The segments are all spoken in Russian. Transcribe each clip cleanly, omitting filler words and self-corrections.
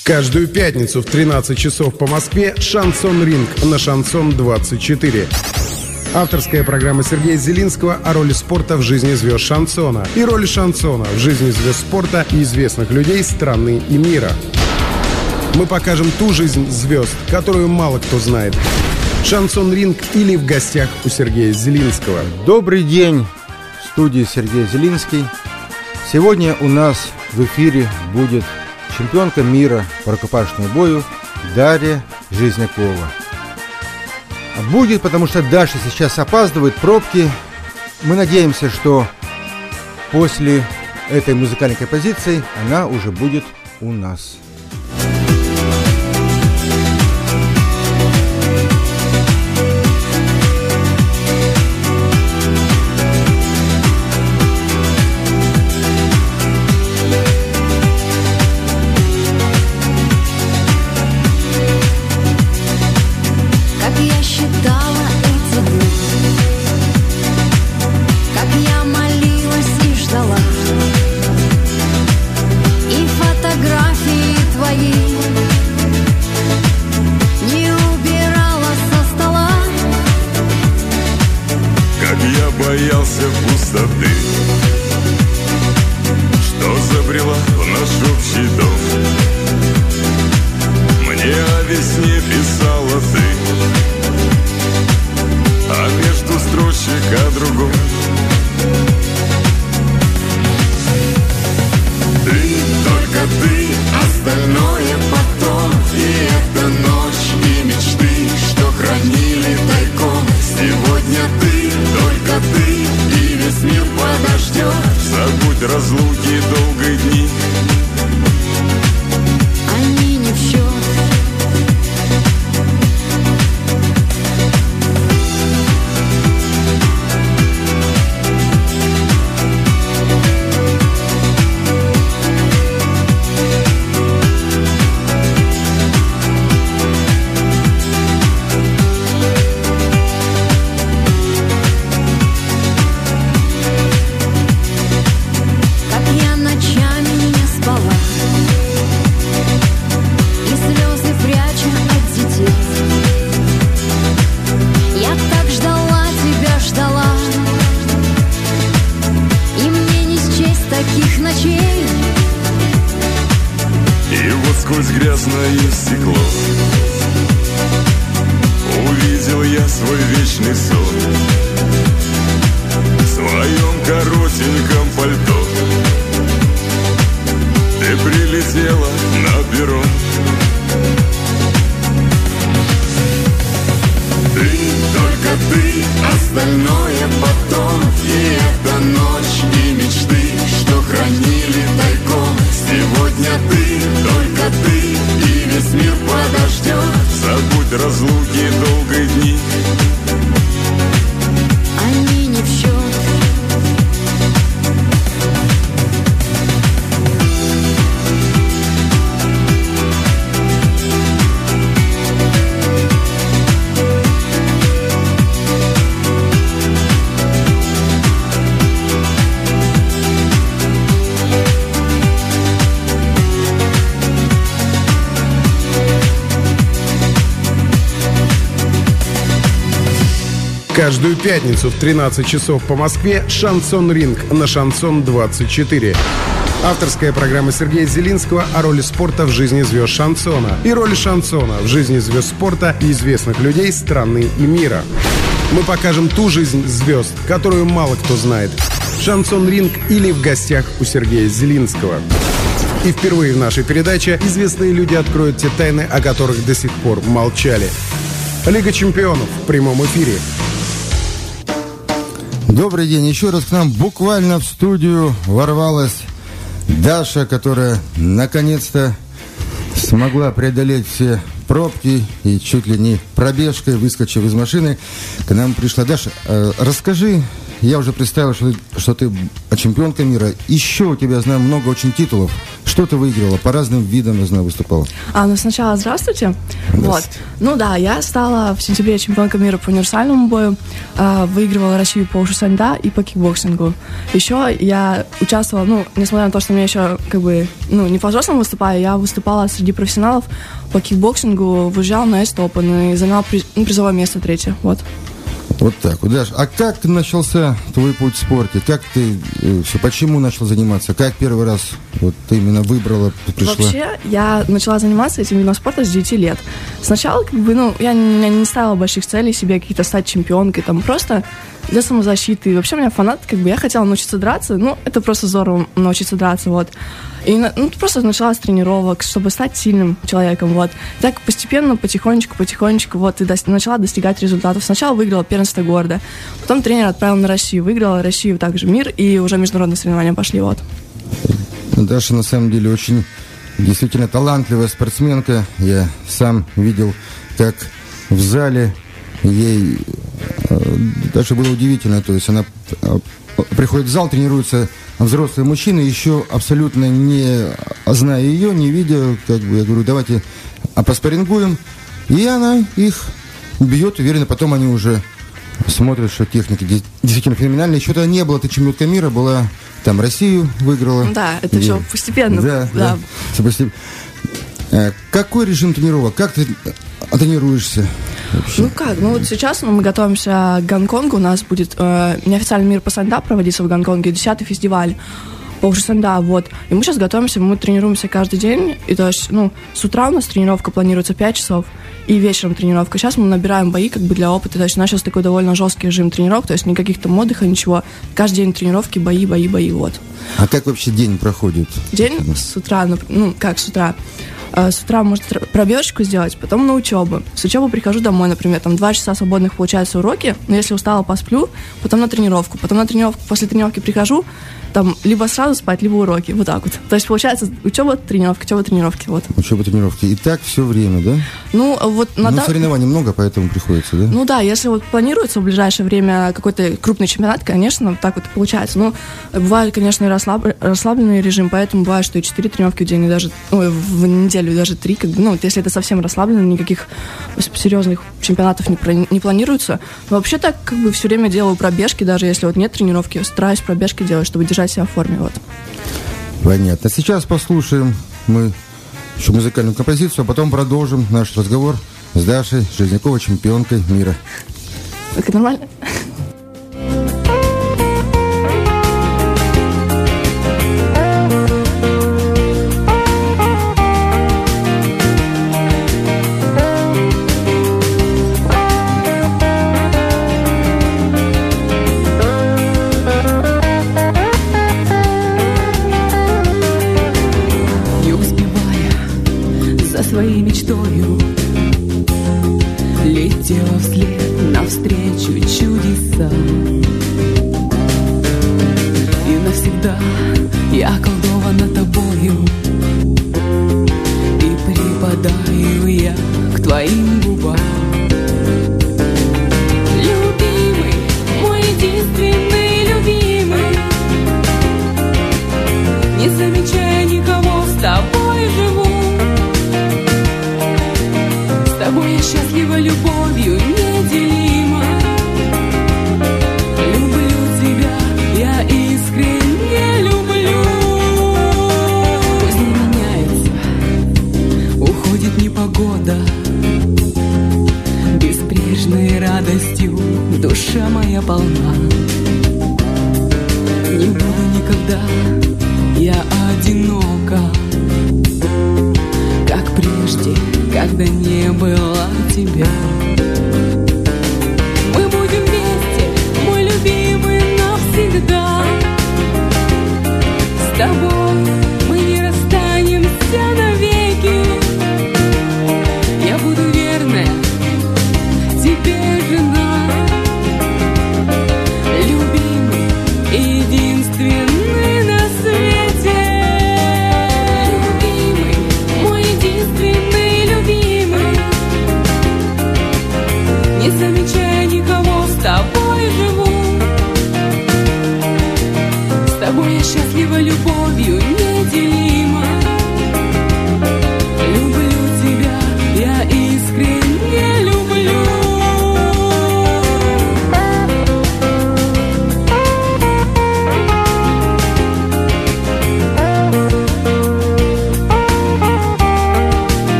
Каждую пятницу в 13 часов по Москве «Шансон Ринг» на Шансон 24. Авторская программа Сергея Зелинского о роли спорта в жизни звезд шансона и роли шансона в жизни звезд спорта и известных людей страны и мира. Мы покажем ту жизнь звезд, которую мало кто знает. «Шансон Ринг» или «В гостях у Сергея Зелинского». Добрый день, в студии Сергей Зелинский. Сегодня у нас в эфире будет чемпионка мира по рукопашному бою Дарья Жизнякова. Будет, потому что Даша сейчас опаздывает, пробки. Мы надеемся, что после этой музыкальной композиции она уже будет у нас. Боялся пустоты, что забрела в наш общий дом. Мне о весне писала ты, а между строчек о другом. Ты, только ты, остальное потом. И эта ночь, и мечты, что хранили тайком. Сегодня ты, только ты, и весь мир подождет. Забудь разлуки долгие дни, они не в счет. сквозь грязное стекло увидел я свой вечный сон в своем коротеньком пальто. Ты прилетела на перрон. Ты, только ты, остальное потом. И эта ночь, и мечты, что хранили тайком. Сегодня ты, только ты, и весь мир подождет. Забудь разлуки долгие дни, они не в счет. Каждую пятницу в 13 часов по Москве «Шансон Ринг» на Шансон 24. Авторская программа Сергея Зелинского о роли спорта в жизни звезд шансона и роли шансона в жизни звезд спорта и известных людей страны и мира. Мы покажем ту жизнь звезд, которую мало кто знает. «Шансон Ринг» или «В гостях у Сергея Зелинского». И впервые в нашей передаче известные люди откроют те тайны, о которых до сих пор молчали. Лига чемпионов в прямом эфире. Добрый день. Еще раз к нам буквально в студию ворвалась Даша, которая наконец-то смогла преодолеть все пробки и чуть ли не пробежкой, выскочив из машины, к нам пришла. Даша, расскажи я уже представил, что ты чемпионка мира. Еще у тебя, знаю, много очень титулов. Что ты выиграла? По разным видам, я знаю, выступала. Ну сначала здравствуйте. Вот. Ну да, я стала в сентябре чемпионкой мира по универсальному бою. Выигрывала Россию по ушу-санда и по кикбоксингу. Еще я участвовала, несмотря на то, что я еще не по взрослому выступаю, я выступала среди профессионалов по кикбоксингу, выезжала на East Open и заняла призовое место 3. Вот. Вот так вот, Даш. А как начался твой путь в спорте? Как ты почему начал заниматься? Как первый раз вот ты именно выбрала, пришла? Вообще, я начала заниматься этим видом спорта с 9 лет. Сначала, я не ставила больших целей себе какие-то стать чемпионкой, просто для самозащиты. И вообще у меня фанат, я хотела научиться драться, это просто здорово научиться драться, вот. И просто начала с тренировок, чтобы стать сильным человеком, вот. Так постепенно, потихонечку, вот, и начала достигать результатов. Сначала выиграла первенство города, потом тренер отправил на Россию, выиграла Россию также мир, и уже международные соревнования пошли, вот. Даша, на самом деле, очень действительно талантливая спортсменка. Я сам видел, как в зале ей даже было удивительно, то есть она приходит в зал, тренируется взрослые мужчины, еще абсолютно не зная ее, не видя, я говорю, давайте поспарингуем, и она их бьет, уверенно, потом они уже смотрят, что техника действительно феноменальная. Еще тогда не было, ты чемпионка мира, была там Россию выиграла. Да, это еще постепенно. Да. Какой режим тренировок? Как ты тренируешься вообще? Сейчас мы готовимся к Гонконгу. У нас будет неофициальный мир по санда проводиться в Гонконге, 10-й фестиваль по ушу санда, вот. И мы сейчас готовимся, мы тренируемся каждый день. И то есть, с утра у нас тренировка планируется 5 часов, и вечером тренировка. Сейчас мы набираем бои для опыта. То есть у нас сейчас такой довольно жесткий режим тренировок, то есть никаких там отдыха, ничего. Каждый день тренировки, бои, вот. А как вообще день проходит? День с утра, с утра? С утра, может, пробежку сделать, потом на учебу. С учебы прихожу домой, например, 2 часа свободных получаются уроки, но если устала, посплю, потом на тренировку. После тренировки прихожу, либо сразу спать, либо уроки, вот так вот. То есть получается учеба, тренировки, вот. Учеба, тренировки. И так все время, да? Соревнований много, поэтому приходится, да? Да, если планируется в ближайшее время какой-то крупный чемпионат, конечно, так вот и получается. Бывает, конечно, и расслабленный режим, поэтому бывает, что и 4 тренировки в день, и даже в неделю, даже 3. Если это совсем расслаблено, никаких серьезных чемпионатов не планируется. Но вообще так, все время делаю пробежки, даже если нет тренировки, стараюсь пробежки делать, чтобы держать себя в форме, вот. Понятно. Сейчас послушаем мы еще музыкальную композицию, а потом продолжим наш разговор с Дашей Жизняковой, чемпионкой мира. Так нормально? Своей мечтою летела вслед навстречу чудесам, и навсегда я околдована тобою, и припадаю я к твоим губам. Любимый, мой единственный любимый, не замечая никого, с тобой живу. С тобой я счастлива любовью неделима. Люблю тебя, я искренне люблю. Жизнь меняется, уходит непогода, безбрежной радостью душа моя полна. Не буду никогда я одинока, как прежде, когда не было тебя. Мы будем вместе, мой любимый, навсегда. С тобой мы не расстанемся навеки. Я буду верная тебе жена, любимый и единственный на свете. Любимый, мой единственный любимый,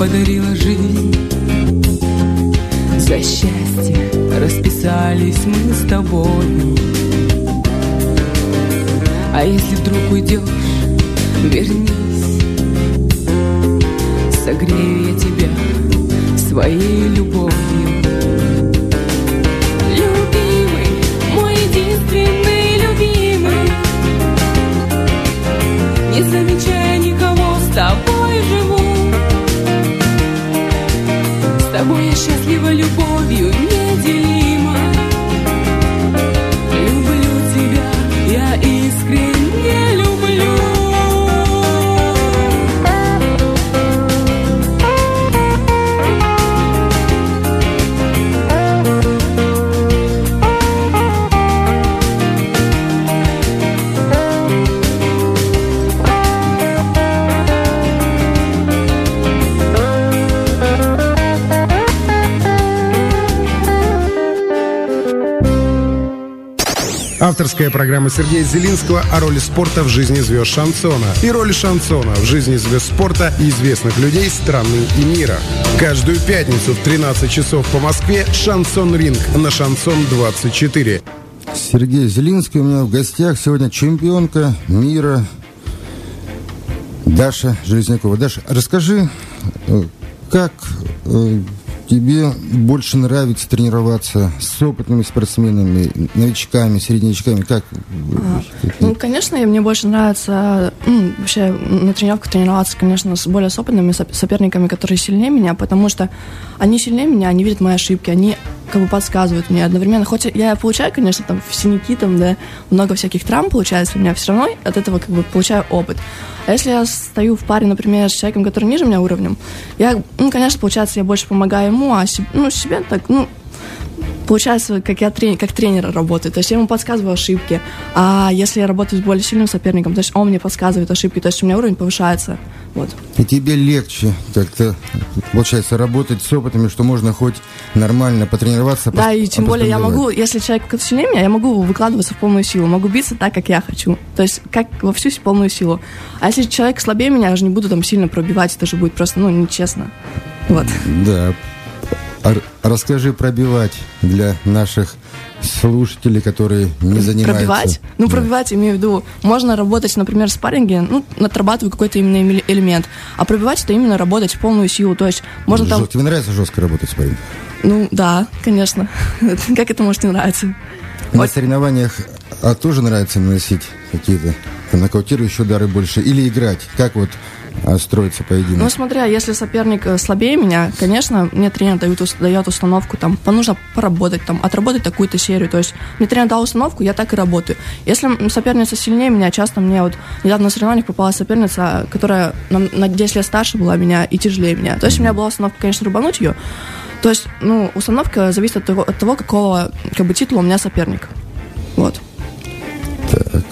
подарила жизнь. За счастье расписались мы с тобою. А если вдруг уйдешь, вернись, согрею я тебя своей любовью. Любимый, мой единственный любимый, не замечая никого, с тобой живу. С тобой я счастлива любовью неделима. Люблю тебя, я искренне люблю. Авторская программа Сергея Зелинского о роли спорта в жизни звезд шансона и роли шансона в жизни звезд спорта и известных людей страны и мира. Каждую пятницу в 13 часов по Москве «Шансон Ринг» на Шансон 24. Сергей Зелинский у меня в гостях. Сегодня чемпионка мира Даша Железнякова. Даша, расскажи, как тебе больше нравится тренироваться с опытными спортсменами, новичками, среднячками? Как? Ну, конечно, мне больше нравится вообще на тренировках тренироваться, конечно, с более опытными соперниками, которые сильнее меня, потому что они сильнее меня, они видят мои ошибки, они как бы подсказывают мне одновременно. Хоть я получаю, конечно, там синяки, там, да, много всяких травм получается у меня, все равно от этого как бы получаю опыт. А если я стою в паре, например, с человеком, который ниже меня уровнем, я, конечно, получается, я больше помогаю ему, а себе так, получается, как я как тренер работаю. То есть я ему подсказываю ошибки. А если я работаю с более сильным соперником, то есть он мне подсказывает ошибки, то есть у меня уровень повышается. Вот. И тебе легче как-то, получается, работать с опытами, что можно хоть нормально потренироваться. Да, и тем более я могу, если человек сильнее меня, я могу выкладываться в полную силу, могу биться так, как я хочу. То есть как во всю полную силу. А если человек слабее меня, я же не буду там сильно пробивать, это же будет просто, нечестно. Вот. Да. Расскажи пробивать для наших слушателей, которые не занимаются. Пробивать? Да. Пробивать, имею в виду, можно работать, например, в спарринге, отрабатывая какой-то именно элемент. А пробивать — это именно работать в полную силу. То есть можно там... Тебе нравится жестко работать в спарринге? Да, конечно. Как это может не нравиться? На соревнованиях тоже нравится наносить какие-то нокаутирующие удары больше или играть? Как строится поединок? Смотря, если соперник слабее меня, конечно, мне тренер дает установку, нужно поработать, отработать такую-то серию. То есть мне тренер дал установку, я так и работаю. Если соперница сильнее меня, часто мне недавно на соревнованиях попалась соперница, которая на 10 лет старше была меня и тяжелее меня. То есть у меня была установка, конечно, рубануть ее. То есть, установка зависит от того, какого титула у меня соперник. Вот. Так.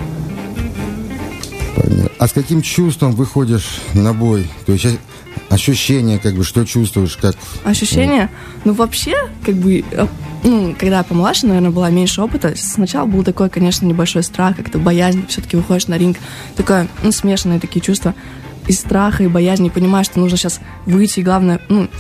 Понятно. А с каким чувством выходишь на бой? То есть ощущения, что чувствуешь? Ощущения? Вообще, когда я помладше, наверное, была меньше опыта, сначала был такой, конечно, небольшой страх, как-то боязнь, все-таки выходишь на ринг, такое, смешанные такие чувства, и страха, и боязни, и понимаешь, что нужно сейчас выйти, и главное,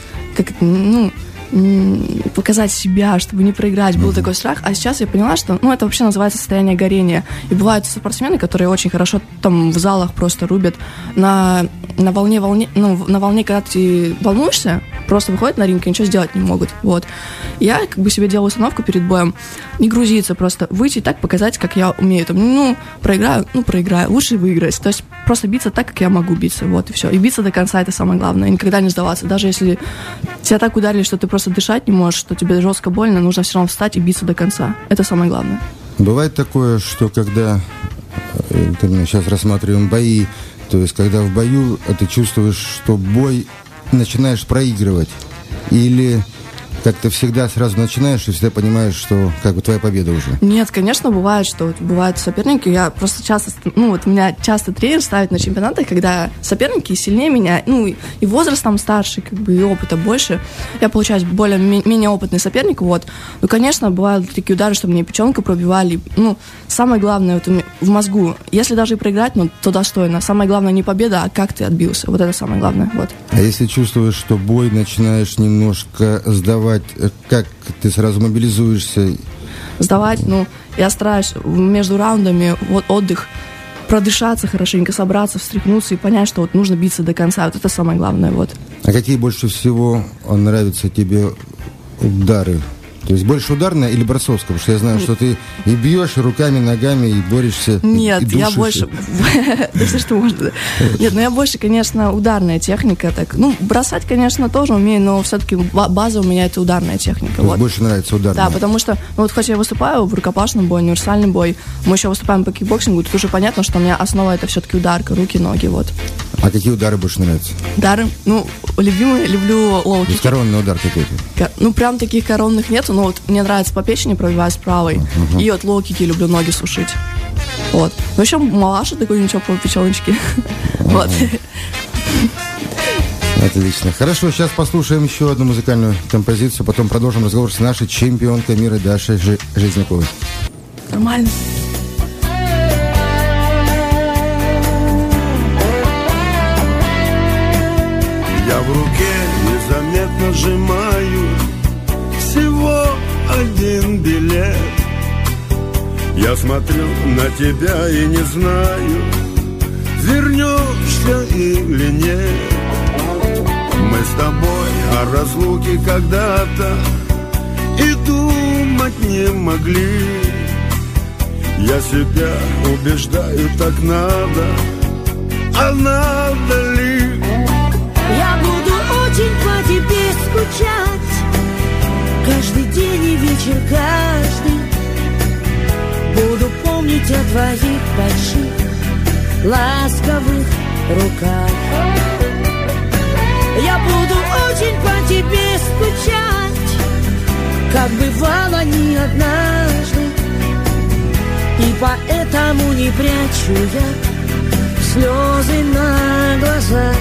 показать себя, чтобы не проиграть. Был такой страх. А сейчас я поняла, что это вообще называется состояние горения. И бывают спортсмены, которые очень хорошо в залах просто рубят на волне, когда ты волнуешься, просто выходят на ринг и ничего сделать не могут. Вот. Я себе делаю установку перед боем, не грузиться, просто выйти и так показать, как я умею. Проиграю, проиграю. Лучше выиграть. То есть просто биться так, как я могу биться. Вот и все. И биться до конца — это самое главное. И никогда не сдаваться. Даже если тебя так ударили, что ты просто дышать не можешь, что тебе жестко больно, нужно все равно встать и биться до конца. Это самое главное. Бывает такое, что когда мы сейчас рассматриваем бои, то есть когда в бою ты чувствуешь, что бой начинаешь проигрывать, или как ты всегда сразу начинаешь и всегда понимаешь, что как бы твоя победа уже? Нет, конечно, бывает, что вот бывают соперники. Я просто часто, ну вот меня часто тренер ставит на чемпионатах, когда соперники сильнее меня, ну и возраст там старше, как бы и опыта больше. Я получаюсь менее опытный соперник, вот. Ну, конечно, бывают такие удары, что мне печенку пробивали. Ну, самое главное вот в мозгу, если даже и проиграть, ну, то достойно. Самое главное не победа, а как ты отбился. Вот это самое главное, вот. А если чувствуешь, что бой начинаешь немножко сдавать, как ты сразу мобилизуешься? Сдавать, ну, я стараюсь между раундами, вот отдых, продышаться хорошенько, собраться, встряхнуться и понять, что вот нужно биться до конца. Вот это самое главное, вот. А какие больше всего нравятся тебе удары? То есть больше ударная или борцовская? Потому что я знаю, что ты и бьешь и руками, ногами, и борешься. Нет, и я больше... Да все, что можно. Нет, ну я больше, конечно, ударная техника. Так. Ну, бросать, конечно, тоже умею, но все-таки база у меня это ударная техника. Вот. Больше нравится ударная? Да, потому что, ну вот хоть я выступаю в рукопашном бое, универсальный бой, мы еще выступаем по кикбоксингу, тут уже понятно, что у меня основа это все-таки ударка, руки, ноги, вот. А какие удары больше нравятся? Удары? Ну, любимые, люблю лоу-кики. Коронный удар какой-то? Ну, прям таких коронных нету, но вот мне нравится по печени пробивать с правой. И вот лоу-кики люблю ноги сушить. Вот. Ну, еще малаша такой ничего по печеночке. Вот. Отлично. Хорошо, сейчас послушаем еще одну музыкальную композицию, потом продолжим разговор с нашей чемпионкой мира Дашей Жизняковой. Нормально. Я в руке незаметно сжимаю всего один билет. Я смотрю на тебя и не знаю, вернешься или нет. Мы с тобой о разлуке когда-то и думать не могли. Я себя убеждаю, так надо, а надо ли? Я буду очень по тебе скучать, каждый день и вечер, каждый. Буду помнить о твоих больших, ласковых руках. Я буду очень по тебе скучать, как бывало не однажды. И поэтому не прячу я слезы на глазах.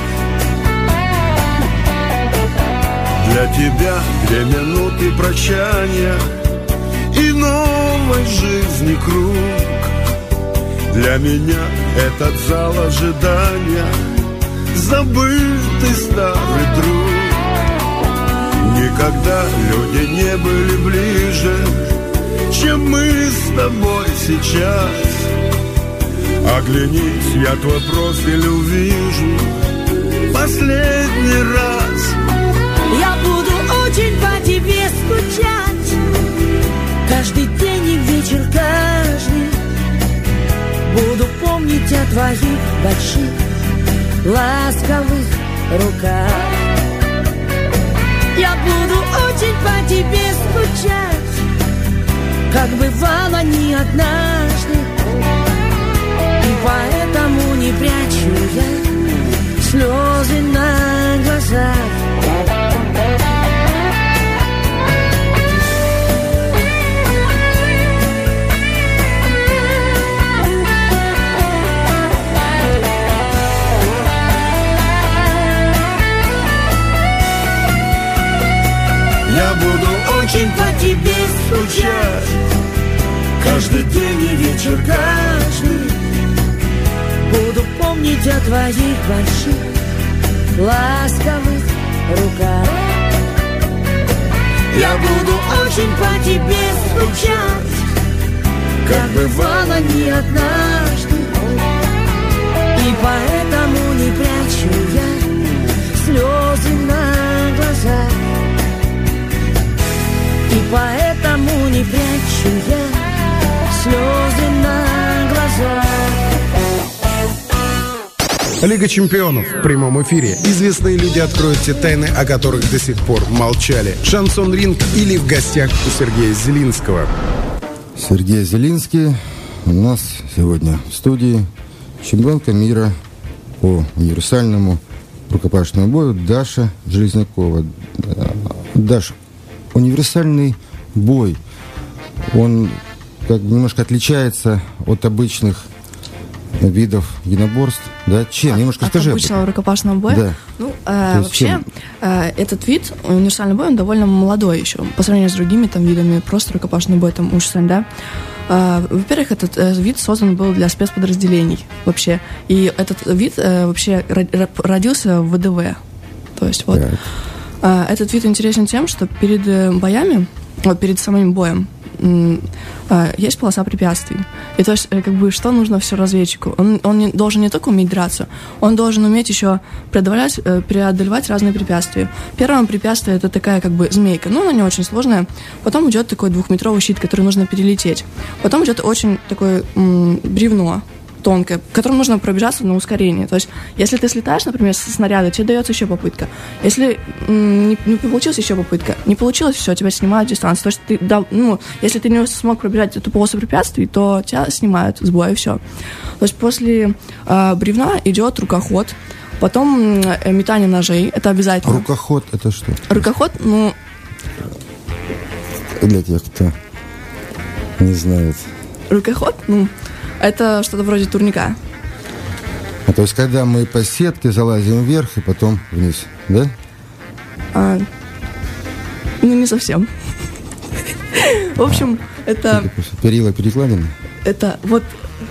Для тебя 2 минуты прощания и новой жизни круг. Для меня этот зал ожидания, забытый старый друг. Никогда люди не были ближе, чем мы с тобой сейчас. Оглянись, я твой профиль увижу последний раз. Я буду очень по тебе скучать, каждый день и вечер, каждый. Буду помнить о твоих больших, ласковых руках. Я буду очень по тебе скучать, как бывало не однажды. И поэтому не прячу я слезы на глазах. Я буду очень по тебе скучать, каждый день и вечер, каждый. Буду помнить о твоих больших, ласковых руках. Я буду очень по тебе скучать, как бывало не однажды. И поэтому не прячу я слезы на глазах. И поэтому не прячу я слезы на глазах. Лига чемпионов в прямом эфире. Известные люди откроют те тайны, о которых до сих пор молчали. Шансон Ринг или в гостях у Сергея Зелинского. Сергей Зелинский у нас сегодня в студии. Чемпионка мира по универсальному рукопашному бою Даша Жизнякова. Даша, универсальный бой, он как бы немножко отличается от обычных видов единоборств, да? Чем? Немножко скажи. От обычного рукопашного боя? Да. Ну, есть вообще, чем? этот вид, универсальный бой, он довольно молодой еще, по сравнению с другими там видами, просто рукопашный бой, там, универсальный, да. Во-первых, этот вид создан был для спецподразделений вообще, и этот вид вообще родился в ВДВ, то есть вот. Этот вид интересен тем, что перед боями, перед самим боем, есть полоса препятствий. И то есть, как бы, что нужно все разведчику? Он должен не только уметь драться, он должен уметь еще преодолевать разные препятствия. Первое препятствие — это такая, как бы, змейка. Ну, она не очень сложная. Потом идет такой 2-метровый щит, который нужно перелететь. Потом идет очень такое бревно тонкое, которым нужно пробежаться на ускорение. То есть, если ты слетаешь, например, со снаряда, тебе дается еще попытка. Если не получилась еще попытка, не получилось, все, тебя снимают дистанцию. То есть, если ты не смог пробежать эту полосу препятствий, то тебя снимают с боя, и все. То есть, после бревна идет рукоход, потом метание ножей, это обязательно. Рукоход — это что? Рукоход, Для тех, кто не знает. Рукоход, это что-то вроде турника. То есть, когда мы по сетке залазим вверх и потом вниз, да? Не совсем. В общем, это... Перила перекладины? Это вот...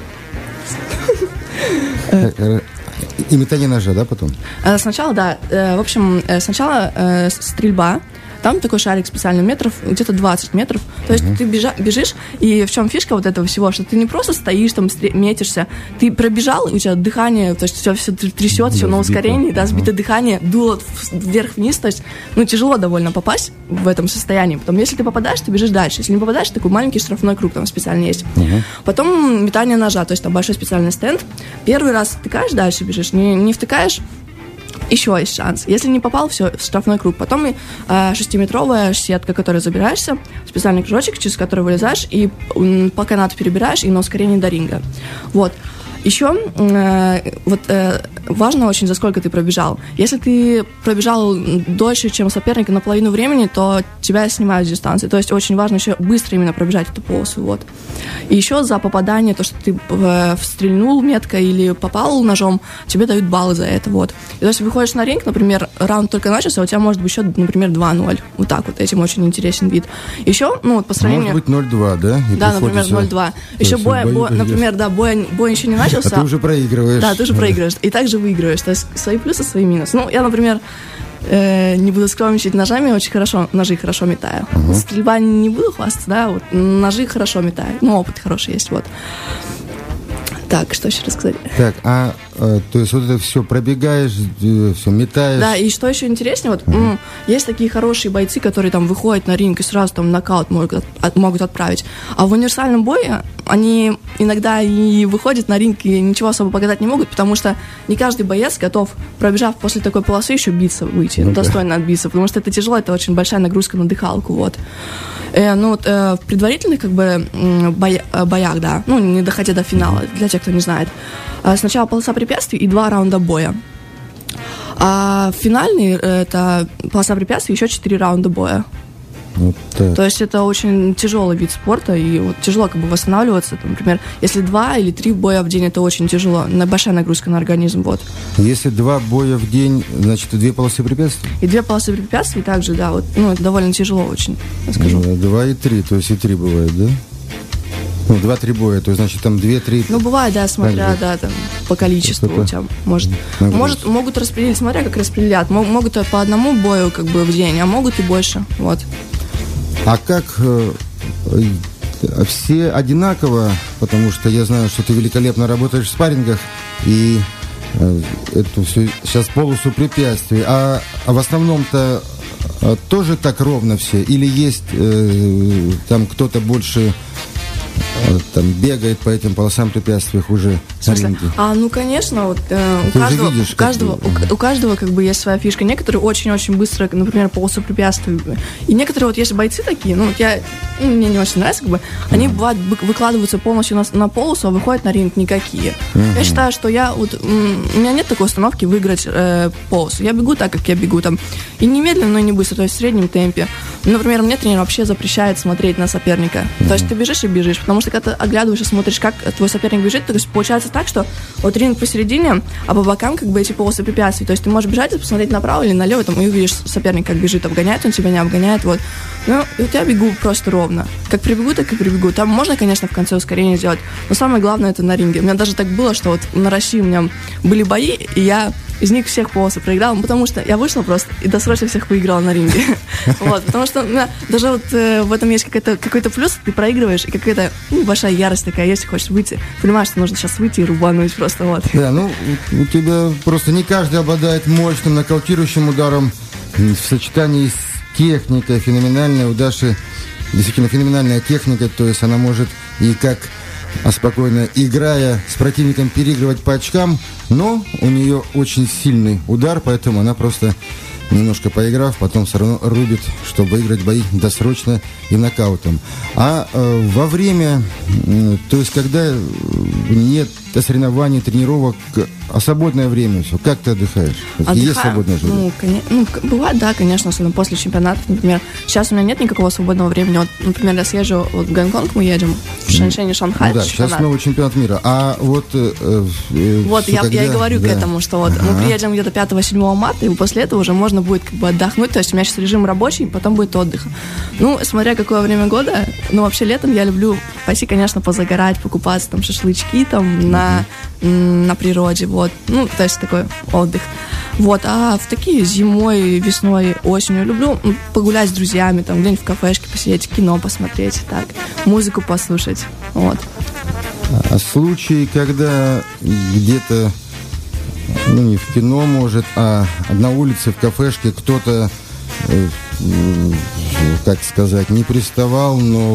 И метание ножа, да, потом? Сначала, да. В общем, сначала стрельба. Там такой шарик специальный, где-то 20 метров. То есть ты бежишь, и в чем фишка вот этого всего, что ты не просто стоишь, там, метишься, ты пробежал, и у тебя дыхание, то есть все трясет, все на ускорении, да, сбитое дыхание, дуло вверх-вниз, то есть, тяжело довольно попасть в этом состоянии. Потом, если ты попадаешь, ты бежишь дальше. Если не попадаешь, такой маленький штрафной круг там специально есть. Потом метание ножа, то есть там большой специальный стенд. Первый раз втыкаешь, дальше бежишь, не втыкаешь, еще есть шанс. Если не попал, все, в штрафной круг. Потом 6-метровая сетка, которой забираешься, специальный кружочек, через который вылезаешь, и по канату перебираешь, и на ускорение до ринга. Вот. Еще важно очень, за сколько ты пробежал. Если ты пробежал дольше, чем соперник, на половину времени, то тебя снимают с дистанции. То есть очень важно еще быстро именно пробежать эту полосу. Вот. И еще за попадание, то, что ты стрельнул метко или попал ножом, тебе дают баллы за это. Вот. И то есть выходишь на ринг, например, раунд только начался, а у тебя может быть счет, например, 2-0. Вот так вот. Этим очень интересен вид. Еще, по сравнению... Может быть 0-2, да? И да, например, 0-2. Еще например, бой еще не начался. А ты уже проигрываешь. Да, ты уже проигрываешь. И также выигрываешь. То есть свои плюсы, свои минусы. Я, например, не буду скромничать, ножи хорошо метаю. Стрельба не буду хвастаться, да, вот ножи хорошо метаю. Опыт хороший есть, вот. Так, что еще рассказать? Так, то есть вот это все пробегаешь, все метаешь. Да, и что еще интереснее, есть такие хорошие бойцы, которые там выходят на ринг и сразу там нокаут могут отправить. А в универсальном бое они иногда и выходят на ринг и ничего особо показать не могут, потому что не каждый боец готов, пробежав после такой полосы, еще биться выйти, достойно отбиться, потому что это тяжело, это очень большая нагрузка на дыхалку, вот. В предварительных боях, да, не доходя до финала, для тех, кто не знает, сначала полоса препятствий и 2 раунда боя. А финальный, это полоса препятствий, еще 4 раунда боя. Вот то есть это очень тяжелый вид спорта, и тяжело восстанавливаться. Например, если 2 или 3 боя в день, это очень тяжело, большая нагрузка на организм. Вот. Если 2 боя в день, значит, 2 полосы препятствий? И 2 полосы препятствий также, да. Это довольно тяжело очень, я скажу. 2 и 3, то есть и 3 бывает, да? 2-3 боя, то есть, значит, там 2-3... бывает, да, смотря, да, там, по количеству у тебя. Могут распределить, смотря как распределят. Могут по одному бою в день, а могут и больше, вот. А как все одинаково, потому что я знаю, что ты великолепно работаешь в спаррингах, и эту всю сейчас полосу препятствий, а в основном-то тоже так ровно все? Или есть там кто-то больше... там бегает по этим полосам препятствий уже на ринге? Конечно, у каждого есть своя фишка. Некоторые очень-очень быстро, например, полосу препятствий. И некоторые есть бойцы такие, мне не очень нравится, они бывают выкладываются полностью на полосу, а выходят на ринг никакие. Я считаю, что у меня нет такой установки выиграть полосу. Я бегу так, как я бегу там. И не медленно, но и не быстро, то есть в среднем темпе. Например, мне тренер вообще запрещает смотреть на соперника. То есть ты бежишь и бежишь, потому что когда ты оглядываешь и смотришь, как твой соперник бежит, то есть получается так, что вот ринг посередине, а по бокам как бы эти полосы препятствий. То есть ты можешь бежать и посмотреть направо или налево, там, и увидишь соперник, как бежит, обгоняет он тебя, не обгоняет, вот. Ну, и вот я бегу просто ровно. Как прибегу, так и прибегу. Там можно, конечно, в конце ускорение сделать, но самое главное это на ринге. У меня даже так было, что вот на России у меня были бои, и я из них всех полосы проиграла, потому что я вышла просто и досрочно всех выиграла на ринге. Вот, потому что даже вот в этом есть какой-то плюс, ты проигрываешь, и какая-то большая ярость такая, если хочешь выйти, понимаешь, что нужно сейчас выйти и рубануть просто, вот. Да, ну, у тебя просто не каждый обладает мощным нокаутирующим ударом в сочетании с техникой феноменальной. У Даши действительно феноменальная техника, то есть она может и как спокойно играя с противником переигрывать по очкам, но у нее очень сильный удар, поэтому она просто немножко поиграв, потом все равно рубит, чтобы выиграть бои досрочно и нокаутом. А во время, то есть когда нет соревнований, тренировок, а свободное время все, как ты отдыхаешь? Есть свободное время? Бывает, да, конечно, особенно после чемпионата, например. Сейчас у меня нет никакого свободного времени. Вот, например, я съезжу вот, в Гонконг, мы едем, в Шэньшэнь и Шанхай. Да, сейчас снова чемпионат мира. А вот... Вот, я и говорю к этому, что вот мы приедем где-то 5-7 марта, и после этого уже можно будет как бы отдохнуть. То есть у меня сейчас режим рабочий, потом будет отдых. Ну, смотря какое время года, ну, вообще летом я люблю пойти, конечно, позагорать, покупаться, там, шашлычки, там, на природе, вот. Ну, то есть такой отдых. Вот, а в такие зимой, весной, осенью люблю погулять с друзьями, там, где-нибудь в кафешке посидеть, кино посмотреть, так, музыку послушать, вот. А случаи, когда где-то, ну, не в кино, может, а на улице, в кафешке кто-то, как сказать, не приставал, но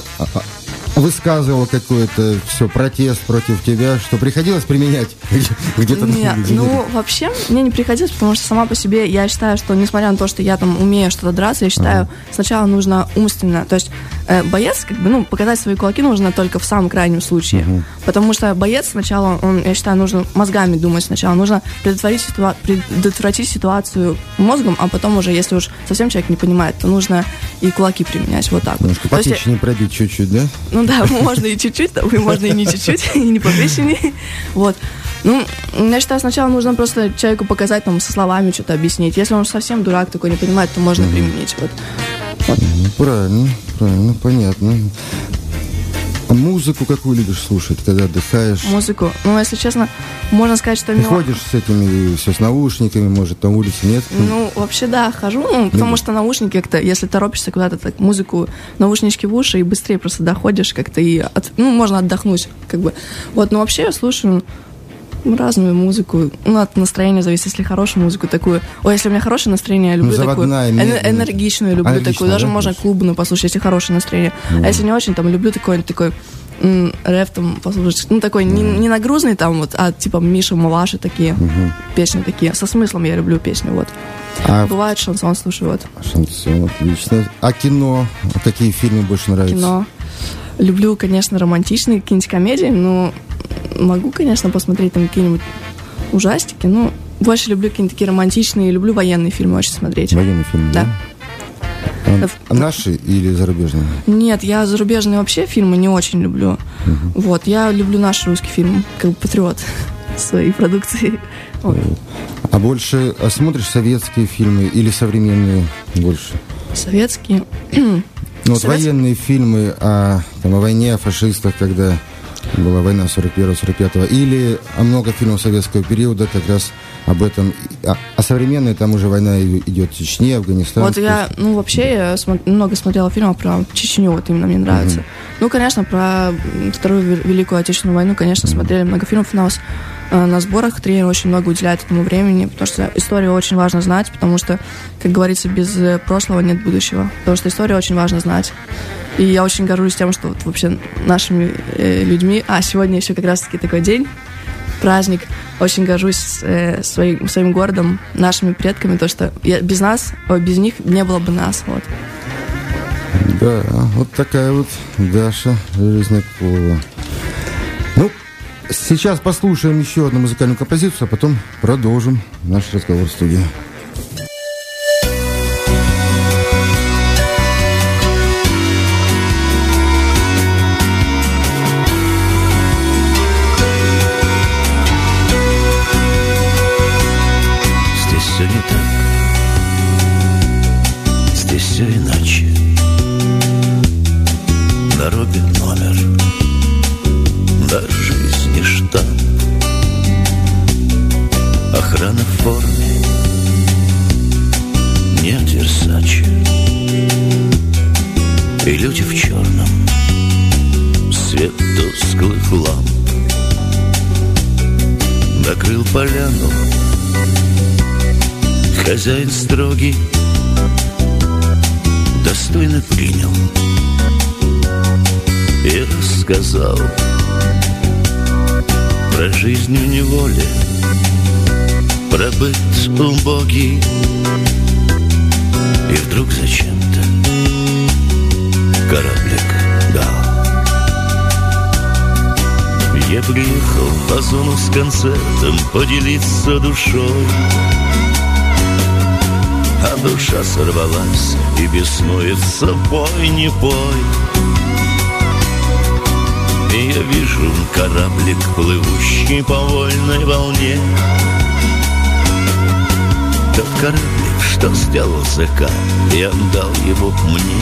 высказывал какой-то протест против тебя, что приходилось применять где-то? Нет, ну, вообще мне не приходилось, потому что сама по себе я считаю, что несмотря на то, что я там умею что-то драться, я считаю, сначала нужно умственно, то есть боец, как бы, ну, показать свои кулаки нужно только в самом крайнем случае, потому что боец сначала, я считаю, нужно мозгами думать сначала, нужно предотвратить ситуацию мозгом, а потом уже, если уж совсем человек не понимает, то нужно и кулаки применять, вот так. Немножко по печени пробить чуть-чуть, да? Ну да, можно и чуть-чуть, можно и не чуть-чуть, и не по печени. Вот. Ну, я считаю, сначала нужно просто человеку показать, там, со словами что-то объяснить. Если он совсем дурак такой не понимает, то можно применить. Вот. Правильно, понятно. А музыку какую любишь слушать, когда отдыхаешь? Музыку? Ну, если честно, можно сказать, что... Ты ходишь с этими, все с наушниками, может, на улице, нет? Ну, вообще, да, хожу, потому что наушники как-то, если торопишься куда-то, так, музыку, наушнички в уши, и быстрее просто доходишь как-то, и, можно отдохнуть, как бы. Вот, но вообще я слушаю разную музыку. Ну, от настроения зависит, если хорошую музыку такую. Если у меня хорошее настроение, я люблю заводная, такую. Энергичную люблю такую. Даже можно клубную послушать, если хорошее настроение. А если не очень, там, люблю такой рэп там послушать. Ну, такой не нагрузный там, вот, а типа Миша, Маваши такие. Песни такие. Со смыслом я люблю песни, вот. Бывает шансон слушаю, вот. Шансон, отлично. А кино? Какие фильмы больше нравятся? Кино. Люблю, конечно, романтичные какие-нибудь комедии, но могу, конечно, посмотреть там какие-нибудь ужастики, но больше люблю какие-нибудь такие романтичные, люблю военные фильмы очень смотреть. Военные фильмы, да? А наши или зарубежные? Нет, я зарубежные вообще фильмы не очень люблю. Вот, я люблю наш русский фильм, как бы патриот своей продукции. Вот. А больше смотришь советские фильмы или современные больше? Советские. Ну, вот военные фильмы о войне, о фашистах, когда была война 41-45-го, или много фильмов советского периода как раз об этом. А современные, там уже война идет в Чечне, Афганистан. Вот я, вообще, я много смотрела фильмов про Чечню, вот именно мне нравится. Ну, конечно, про Вторую Великую Отечественную войну, конечно, смотрели много фильмов у нас. На сборах тренер очень много уделяет этому времени, потому что историю очень важно знать, потому что, как говорится, без прошлого нет будущего. Потому что историю очень важно знать. И я очень горжусь тем, что вот вообще нашими людьми... сегодня еще как раз-таки такой день, праздник. Очень горжусь своим городом, нашими предками, потому что без них не было бы нас. Вот. Да, вот такая вот Даша Железнякова. Сейчас послушаем еще одну музыкальную композицию, а потом продолжим наш разговор в студии. И люди в черном, свет тусклых ламп накрыл поляну. Хозяин строгий достойно принял и рассказал про жизнь в неволе, про быт убогий. И вдруг зачем-то кораблик дал. Я приехал на зону с концертом поделиться душой, а душа сорвалась и беснуется: пой, не пой. И я вижу кораблик, плывущий по вольной волне. Тот кораблик, что сделал ЗК, и отдал его мне.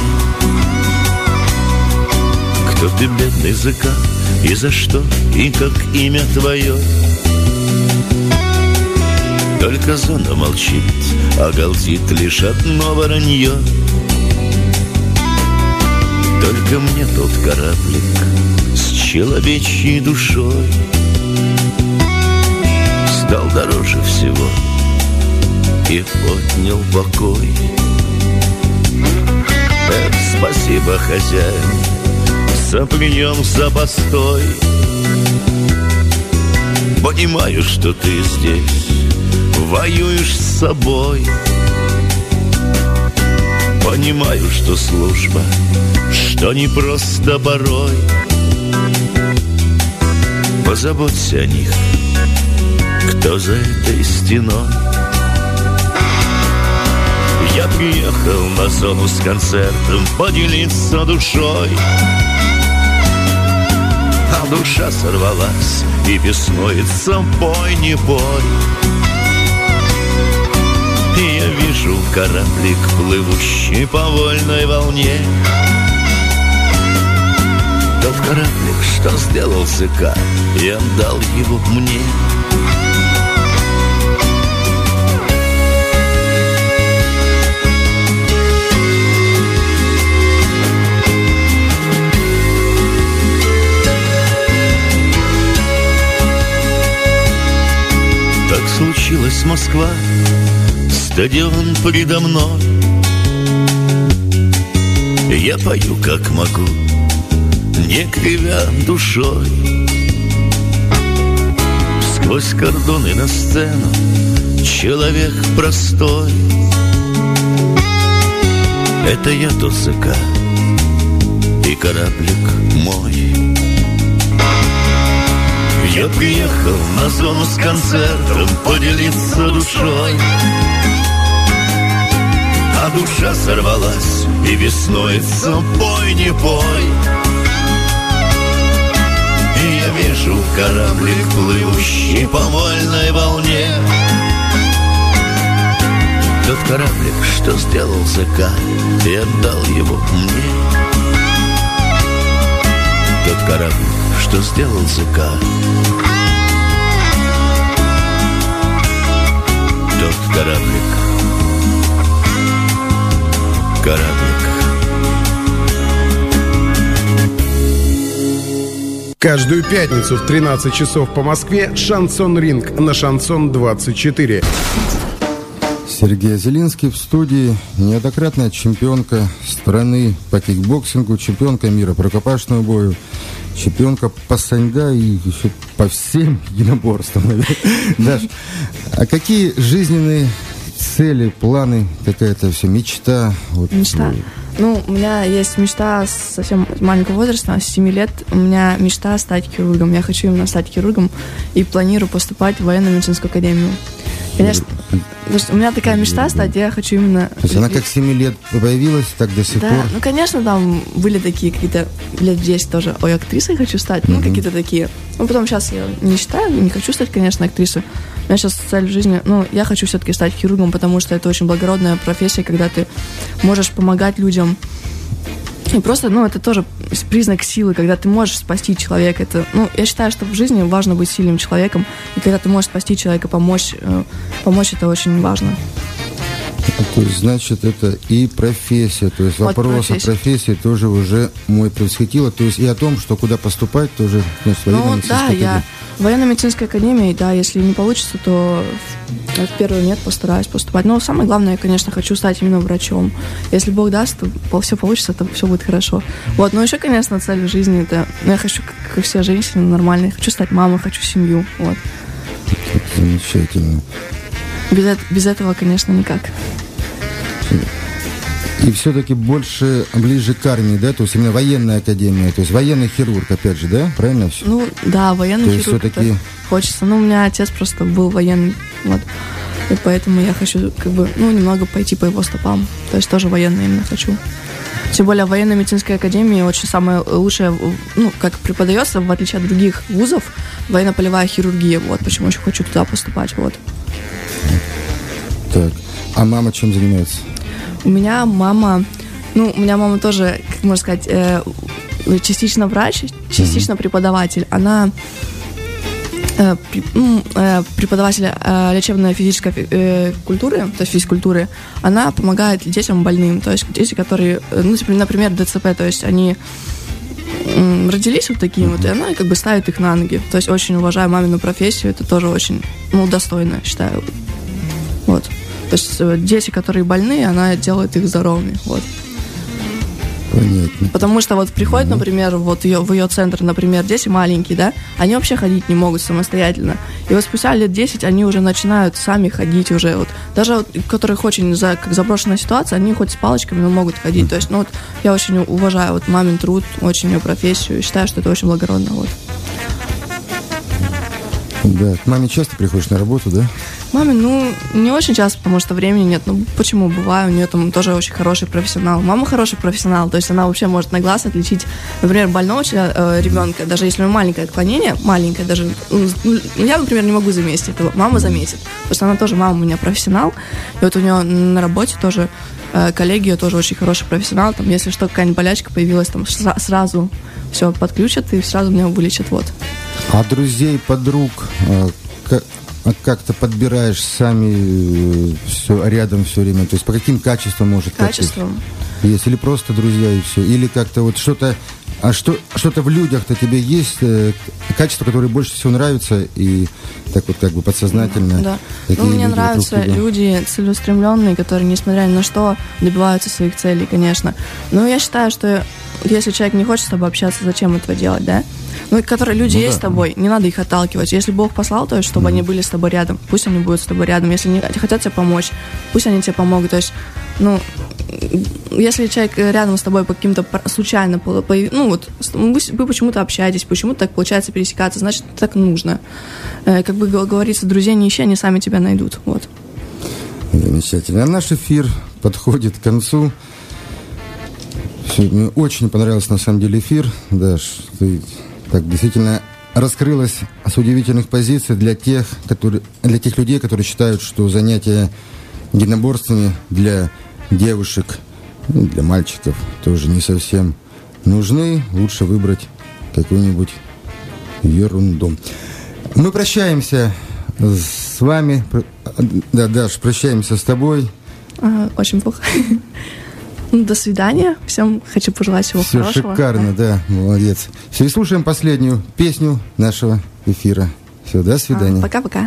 Кто ты, бедный ЗК, и за что, и как имя твое? Только зона молчит, а галдит лишь одно воронье. Только мне тот кораблик с человечьей душой стал дороже всего и отнял покой. Спасибо, хозяин, за прием, за постой. Понимаю, что ты здесь воюешь с собой. Понимаю, что служба, что не просто порой. Позаботься о них, кто за этой стеной. Я приехал на зону с концертом поделиться душой, а душа сорвалась и беснуется: пой, не пой. И я вижу кораблик, плывущий по вольной волне. Тот кораблик, что сделал ЗК, и отдал его мне. Так случилась Москва, стадион передо мной. Я пою, как могу, не кривя душой. Сквозь кордоны на сцену человек простой. Это я тот ЗК, и кораблик мой. Я приехал на зону с концертом поделиться душой, а душа сорвалась и беснуется: пой, не пой. И я вижу кораблик, плывущий по вольной волне. Тот кораблик, что сделал ЗК, и отдал его мне. Тот кораблик, что сделал ЗК, тот кораблик, кораблик. Каждую пятницу в 13 часов по Москве «Шансон Ринг» на «Шансон 24». Сергей Зелинский в студии. Неоднократная чемпионка страны по кикбоксингу, чемпионка мира по рукопашному бою, чемпионка по саньга и еще по всем единоборствам. Даш, а какие жизненные цели, планы, какая-то все мечта? Мечта? Ну, у меня есть мечта с совсем маленького возраста, с 7 лет. У меня мечта стать хирургом. Я хочу именно стать хирургом и планирую поступать в военно-медицинскую академию. Конечно, у меня такая мечта стать, я хочу именно... То есть она как 7 лет появилась, так до сих пор? Да, ну, конечно, там были такие какие-то лет 10 тоже, ой, актрисой хочу стать, ну, какие-то такие. Ну, потом сейчас я не считаю, не хочу стать, конечно, актрисой. У меня сейчас цель в жизни, ну, я хочу все-таки стать хирургом, потому что это очень благородная профессия, когда ты можешь помогать людям. И просто, ну, это тоже признак силы, когда ты можешь спасти человека. Это, ну, я считаю, что в жизни важно быть сильным человеком, и когда ты можешь спасти человека, помочь это очень важно. То есть, значит, это и профессия, то есть Вот вопрос о профессии тоже уже мой предвосхитило, то есть и о том, что куда поступать, тоже, значит, военно-медицинская академия. В военно-медицинской академии, да, если не получится, то в первый нет, постараюсь поступать. Но самое главное, я, конечно, хочу стать именно врачом. Если Бог даст, то все получится, то все будет хорошо. Вот, но еще, конечно, цель в жизни это, я хочу, как все женщины, нормальные, хочу стать мамой, хочу семью, вот. Замечательно. Без этого, конечно, никак. И все-таки больше ближе к армии, да, то есть именно военная академия, то есть военный хирург, опять же, да, правильно все? Ну, да, военный хирург, все-таки хочется. Ну, у меня отец просто был военный, вот, и поэтому я хочу, как бы, ну, немного пойти по его стопам, то есть тоже военный именно хочу. Тем более в военно-медицинской академии очень самое лучшее, ну, как преподается, в отличие от других вузов, военно-полевая хирургия, вот, почему очень хочу туда поступать, вот. Так, а мама чем занимается? У меня мама тоже, как можно сказать, частично врач, частично преподаватель. Она преподаватель лечебной физической культуры, то есть физкультуры. Она помогает детям больным, то есть дети, которые, ну, например, ДЦП, то есть они родились вот такими вот, и она как бы ставит их на ноги. То есть очень уважаю мамину профессию, это тоже очень, ну, достойно, считаю. Вот. То есть дети, которые больные, она делает их здоровыми. Вот. Понятно. Потому что вот приходят, например, вот в ее центр, например, дети маленькие, да, они вообще ходить не могут самостоятельно. И вот спустя лет 10 они уже начинают сами ходить уже. Вот. Даже вот, у которых очень как заброшенная ситуация, они хоть с палочками, но могут ходить. То есть, ну вот, я очень уважаю вот мамин труд, очень ее профессию, и считаю, что это очень благородно. Вот. Да, к маме часто приходишь на работу, да? Маме, ну, не очень часто, потому что времени нет. Ну, почему? Бываю, у нее там тоже очень хороший профессионал. Мама хороший профессионал, то есть она вообще может на глаз отличить, например, больного ребенка, даже если у него маленькое отклонение, маленькое даже, я, например, не могу заметить этого, мама заметит, потому что она тоже, мама у меня профессионал, и вот у нее на работе тоже коллеги, ее тоже очень хороший профессионал, там, если что, какая-нибудь болячка появилась, там, сразу все подключат и сразу меня вылечат, вот. А друзей, подруг, как-то подбираешь сами все рядом все время? То есть по каким качествам может? Качествам? Есть, или просто друзья и все? Или как-то вот что-то в людях-то тебе есть, качества, которые больше всего нравятся, и так вот как бы подсознательно? Да. Ну, мне нравятся люди целеустремленные, которые, несмотря ни на что, добиваются своих целей, конечно. Но я считаю, что если человек не хочет с тобой общаться, зачем этого делать, да? Ну, которые люди есть с тобой, не надо их отталкивать. Если Бог послал, то есть, чтобы они были с тобой рядом, пусть они будут с тобой рядом. Если они хотят тебе помочь, пусть они тебе помогут. То есть, ну, если человек рядом с тобой по каким-то случайно, ну, вот, вы почему-то общаетесь, почему-то так получается пересекаться, значит, так нужно. Как бы говорится, друзей не ищи, они сами тебя найдут. Вот. Замечательно. А наш эфир подходит к концу. Мне очень понравился, на самом деле, эфир. Даш, ты так действительно раскрылась с удивительных позиций для тех людей, которые считают, что занятия единоборствами для девушек, ну, для мальчиков тоже не совсем нужны. Лучше выбрать какую-нибудь ерунду. Мы прощаемся с вами. Да, Даш, прощаемся с тобой. Очень плохо. До свидания. Всем хочу пожелать всего хорошего. Все шикарно, да, молодец. Все, и слушаем последнюю песню нашего эфира. Все, до свидания. Пока-пока.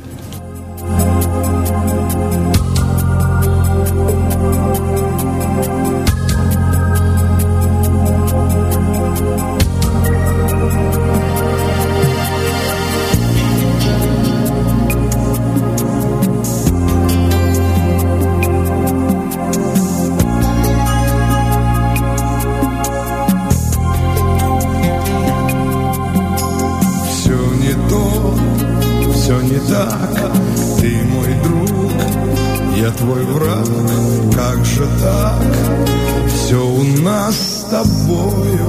Твой враг, как же так? Все у нас с тобою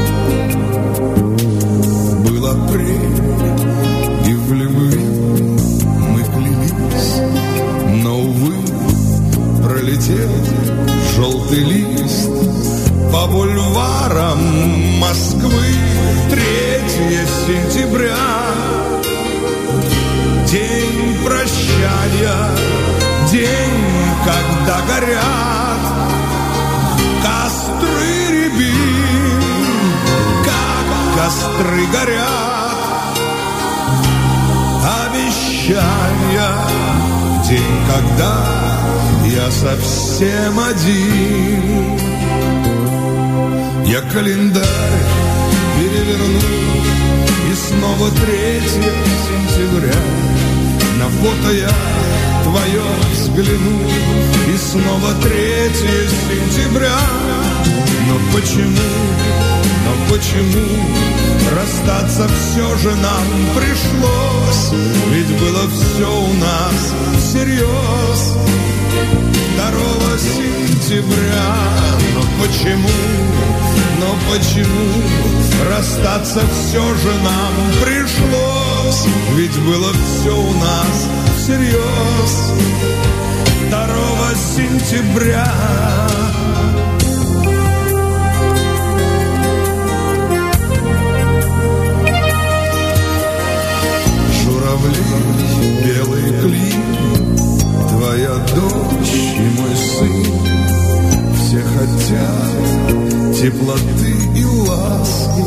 было прежде, и в любви мы клялись, но, увы, пролетел желтый лист по бульварам Москвы. 3 сентября, день прощания, день, когда когда горят костры рябин, как костры горят, обещания, день, когда я совсем один. Я календарь переверну, и снова 3 сентября. На фото я твое взгляну, и снова 3 сентября. Но почему расстаться все же нам пришлось? Ведь было все у нас всерьез 2 сентября. Но почему расстаться все же нам пришлось? Ведь было все у нас всерьез 2 сентября. Журавли, белые клины, твоя дочь и мой сын, все хотят теплоты и ласки.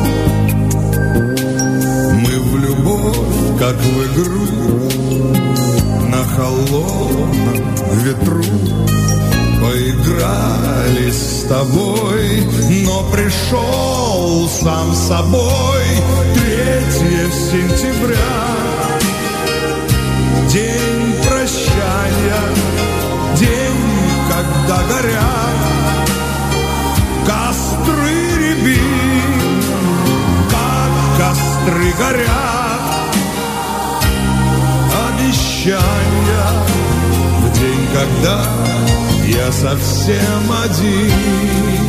Мы в любовь, как в игру, на холодном ветру поиграли с тобой, но пришел сам собой 3 сентября. День прощания, день, когда горят костры рябин, как костры горят, обещания, в день, когда я совсем один.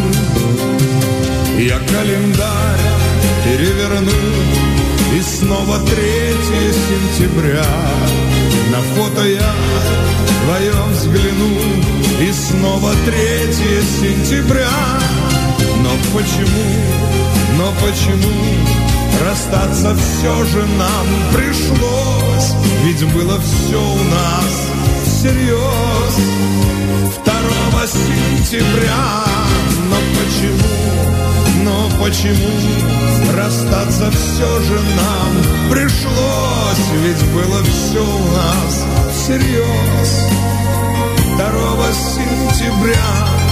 Я календарь переверну, и снова 3 сентября. На фото я вдвоем взгляну, и снова 3 сентября. Но почему расстаться все же нам пришлось? Ведь было все у нас всерьез 2 сентября. Но почему расстаться все же нам пришлось? Ведь было все у нас всерьез 2 сентября.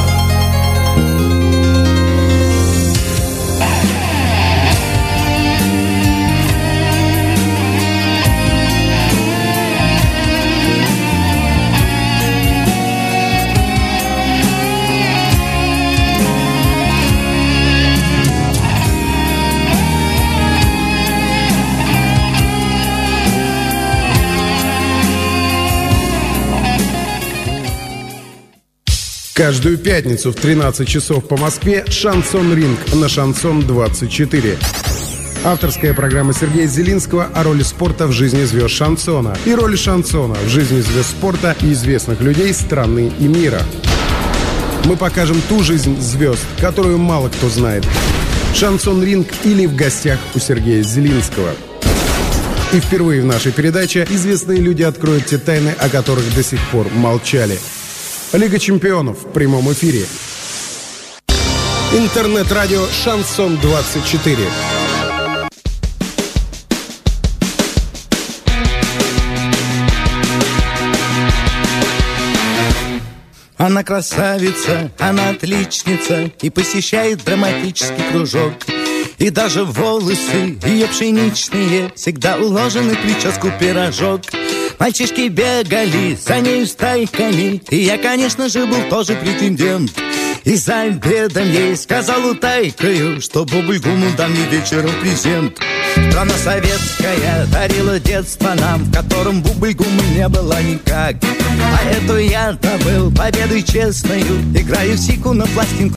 Каждую пятницу в 13 часов по Москве «Шансон Ринг» на «Шансон 24». Авторская программа Сергея Зелинского о роли спорта в жизни звезд шансона и роли шансона в жизни звезд спорта и известных людей страны и мира. Мы покажем ту жизнь звезд, которую мало кто знает. «Шансон Ринг» или «В гостях у Сергея Зелинского». И впервые в нашей передаче известные люди откроют те тайны, о которых до сих пор молчали. Лига чемпионов в прямом эфире. Интернет-радио «Шансон 24». Она красавица, она отличница и посещает драматический кружок. И даже волосы ее пшеничные всегда уложены в прическу пирожок. Мальчишки бегали за ней стайками, и я, конечно же, был тоже претендент. И за обедом ей сказал утайкою, что бубльгуму дам ей вечером презент. Страна советская дарила детство нам, в котором бубльгума не было никак. А эту я добыл победой честною, играю сику на пластинку.